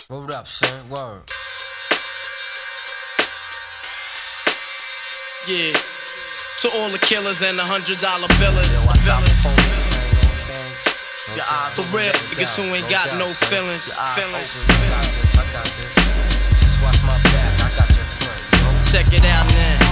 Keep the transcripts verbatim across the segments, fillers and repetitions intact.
Word up, son. Word. Yeah. To all the killers and the hundred dollar billers. For real, niggas who ain't got no feelings. Feelings. Check it out now.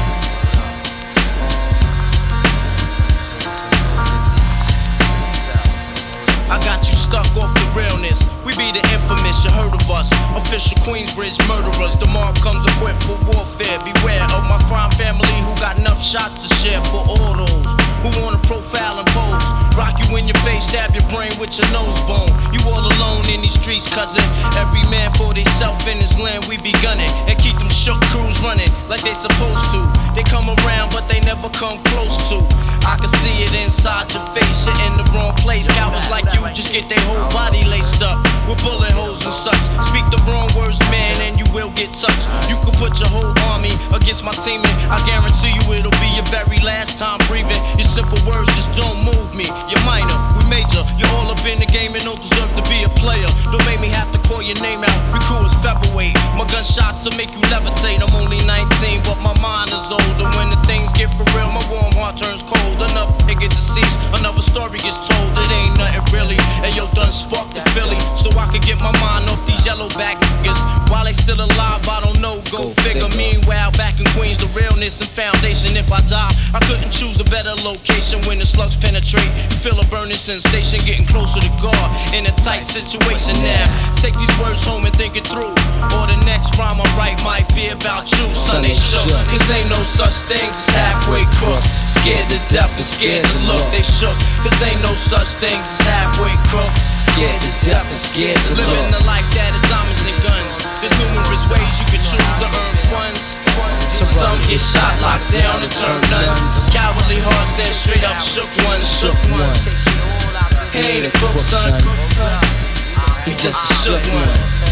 I got you stuck off the realness. We be the infamous, you heard of us. Official Queensbridge murderers. The mark comes equipped for warfare. Beware of my crime family who got enough shots to share for all those who wanna profile and pose. Rock you in your face, stab your brain with your nose bone. You all alone in these streets, cousin. Every man for theyself in his land, we be gunning. And keep them shook crews running like they supposed to. They come around, but they never come close to. I can see it inside your face, you're in the wrong place. Cowards like you just get their whole body laced up with bullet holes and such. Speak the wrong words, man, and you will get touched. You could put your whole army against my team, and I guarantee you it'll be your very last time breathing. Your simple words just don't move me. You're minor, we major. You're all up in the game and don't deserve to be a player. Don't make me have to call your name out. Your crew is featherweight. My gunshots will make you levitate. I'm only nineteen, but my mind is older. When the things get for real, my warm heart turns cold. Enough nigga deceased, another story is told. It ain't nothing really. And yo, done sparked the Philly, so I could get my mind off these yellow back niggas. While they still alive, I don't know. Go, Go figure. figure. Meanwhile, back in Queens, the realness and foundation. If I die, I couldn't choose a better location. When the slugs penetrate, you feel a burning sensation, getting closer to God in a tight situation. Now, take these words home and think it through, or the next rhyme I write might be about you. Son, they shook, cause ain't no such things as halfway crooks. Scared to death and scared to look. They shook, cause ain't no such things as halfway crooks. Scared to death and scared to look. Living the life that is diamonds and guns. There's numerous ways you can choose to earn funds. Some get shot, locked down, and turn nuns. Cowardly hearts and straight up shook ones. Shook ones. He ain't a crook, son. He just a shook one.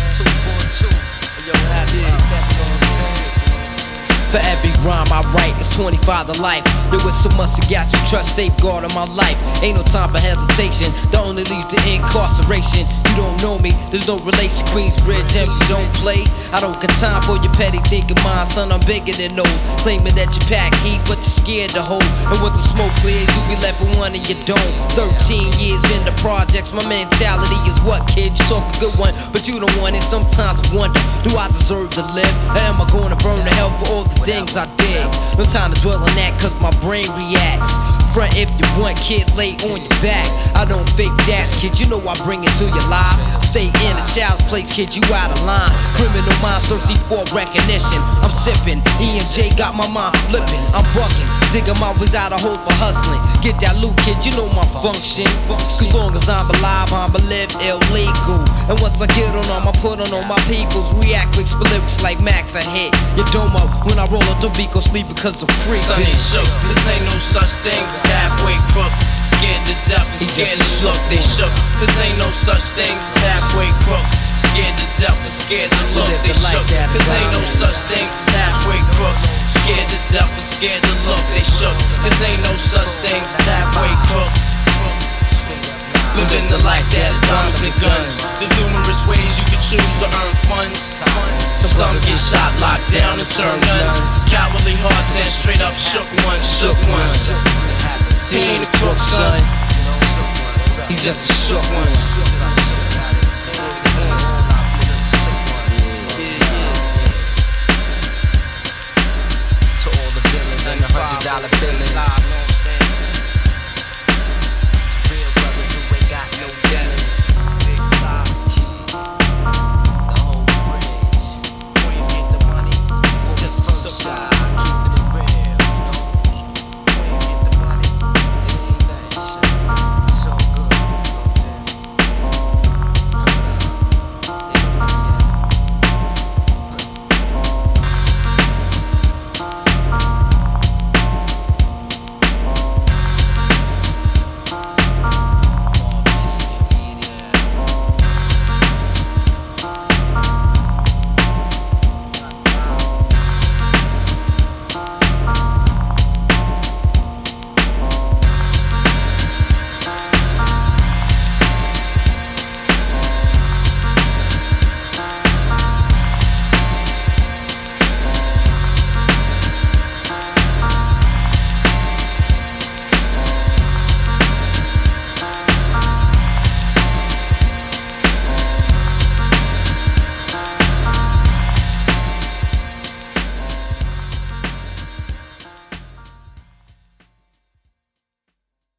For every rhyme I write, it's twenty-five to life. There was so much I got you trust, safeguard in my life. Ain't no time for hesitation, that only leads to incarceration. You don't know me, there's no relation. Queensbridge, and you don't play. I don't got time for your petty thinking, mind, son, I'm bigger than those. Claiming that you pack heat, but you're scared to hold. And once the smoke clears, you be left with one and you don't. Thirteen years in the projects, my mentality is what, kid? You talk a good one, but you don't want it. Sometimes I wonder, do I deserve to live? Or am I gonna burn to hell for all the things I did? No time to dwell on that, cause my brain reacts. Front if you want, kid, lay on your back. I don't fake jazz, kid, you know I bring it to your life. Stay in a child's place, kid, you out of line. Criminal minds thirsty for recognition. I'm sipping, E and J got my mind flipping. I'm bucking, digging my ways out of hope for hustling. Get that loot, kid, you know my function. Cause long as I'm alive, I'ma live illegal. And once I get on them, I put on all my peoples. React quick, split lyrics like Max, I hit your domo. When I roll up the beat, go sleep because I'm free. Son, they shook, cause ain't no such thing as halfway crooks. Scared to death and scared to look. They shook, cause ain't no such thing as halfway crooks. Scared to death and scared to look. They shook, cause ain't no such thing as halfway crooks. Scared to death and scared to look. They shook, cause ain't no such thing as halfway crooks. Living the life that is diamonds and guns. There's numerous ways you can choose to earn funds. Some get shot, locked down, and turn nuns. Cowardly hearts and straight up shook ones. Shook ones. He ain't a crook, son. He's just a shook one.